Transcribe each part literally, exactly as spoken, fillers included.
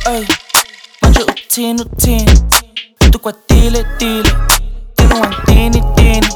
Ay, manje uthini uthini, uthi kwatile tile, tini wantini tini.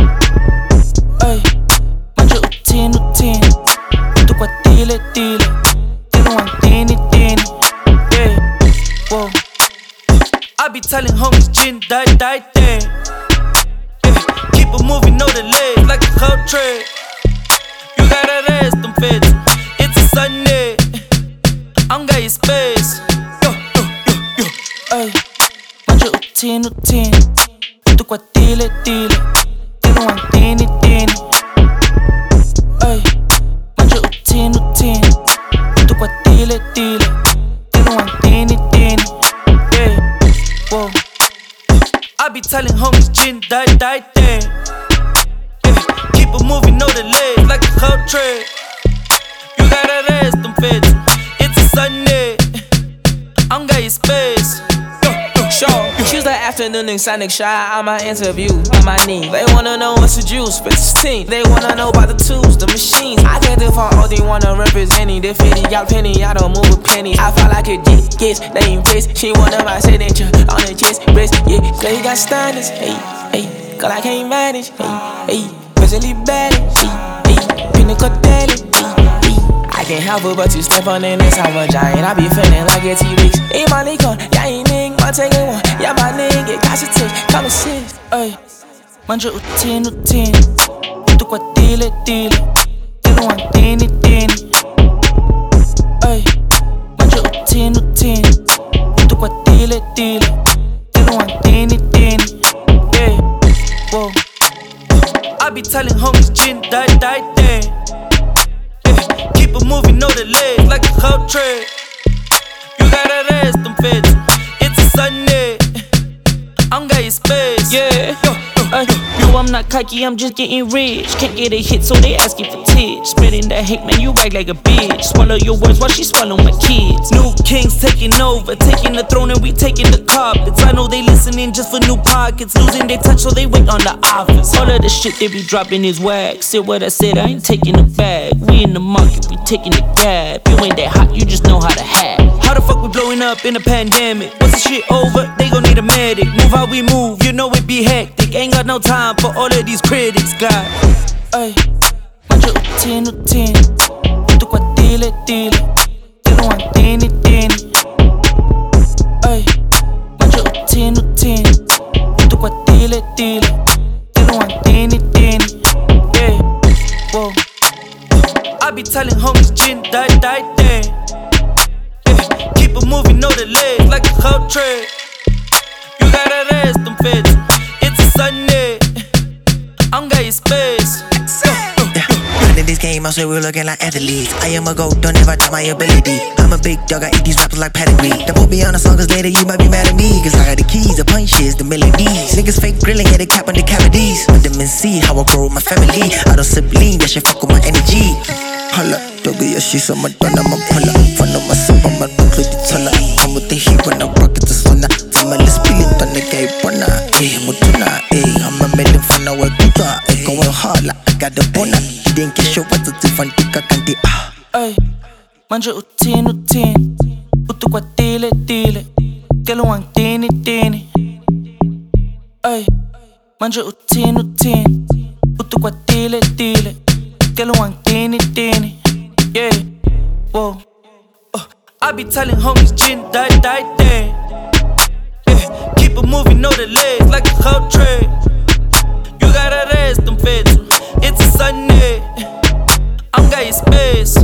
Ay, manje uthini uthini, uthi kwatile tile, tini wantini tini. Yeah, whoa. I be telling homies, gin, die, die, day. Yeah, keep it moving, know the legs like a cold trade. You gotta rest them fits. It's a Sunday. I'm got your space. Yo, yo, yo, yo. Ay, manje uthini uthini, uthi kwatile tile, tini wantini tini. Ay, manje uthini uthini, uthi kwatile tile, tini wantini tini. Yeah, whoa. I be telling homies, gin, die, die, day. Yeah, keep it moving, know the legs like a cold trade. You gotta rest them fits. It's a Sunday. I'm got your space. Yo, yo, Sure, Tuesday afternoon in Sonic Shy, on my interview, on my knee. They wanna know what's the juice, fifteen. They wanna know about the tools, the machines. I can't do for all they wanna represent it. The fifty, y'all penny, I don't move a penny. I feel like a G, yes, they impressed. She wanted my signature on the chest, breast, yeah. Girl, you got standards, hey, hey. Girl, I can't manage, hey, hey. Presently bad, hey, hey. Pinnacle daily, hey, hey. I can't help it but to step on in this I'm a giant. I be feeling like a T-Rex. Hey, my nigga, yeah, ain't nigga, my take one. Yeah, my nigga, got your take, come and sit. ay, manje uthini uthini, uthi kwatile tile, tini wantini tini. Ay, manje uthini uthini, uthi kwatile tile, tini wantini tini. Yeah, whoa. I be telling homies, gin, die, die, day. Yeah, keep it moving, know the legs like a cold trade. You gotta rest them fits. It's a Sunday. I'm got your space. Yeah, yo, yo, uh, yo. no, I'm not cocky, I'm just getting rich. Can't get a hit, so they asking for tips. Spitting that hate, man, you act like a bitch. Swallow your words while she swallow my kids. New kings taking over, taking the throne and we taking the carpets. I know they listening just for new pockets, losing their touch so they wait on the office. All of the shit they be dropping is whack. Said what I said, I ain't taking the bag. We in the market, we taking the gap. You ain't that hot, you just know how to hack. How the fuck we blowing up in a pandemic? Once the shit over, they gon' need a medic. Move how we move, you know it be hectic. Ain't got no time for all of these critics, God. Ay, manje uthini uthini, uthi kwatile tile, tini wantini tini. Ay, manje uthini uthini, uthi kwatile tile, tini wantini tini. Yeah, whoa. I be telling homies, gin, die, die, day. Yeah, keep it moving, know the legs like a cold trade. You gotta rest them fits. It's a Sunday. I'm got your space. In this game, I say we're looking like athletes. I am a GOAT, don't ever doubt my ability. I'm a big dog, I eat these rappers like pedigree. Don't put me on a song, cause later you might be mad at me. Cause I got the keys, the punches, the melodies. Niggas fake grilling, yeah, they cap on the cavities. Let them and see how I grow with my family. I don't sip lean, that shit fuck with my energy. Holla, doggy, yeah, she's on my donna, my puller. Fun on my sip, I'm a buckle, the tuller. I'm with the heat when I rock it, the sauna. Family spilling on the gay bona. Eh, mutuna, eh, I'm a melon fan, I work good. Eh, going hard like I got the bona. Didn't get sure what to do, fun, tika, kandi, ah. Ay, manje uthini uthini, uthi kwatile tile, tini wantini tini. Ay, manje uthini uthini, uthi kwatile tile, tini wantini tini. Yeah, whoa. Uh, I be telling homies, gin, die, die, day. Yeah, keep it moving, know the legs like a cold trade. You gotta rest them fits. It's a Sunday. I'm got your space.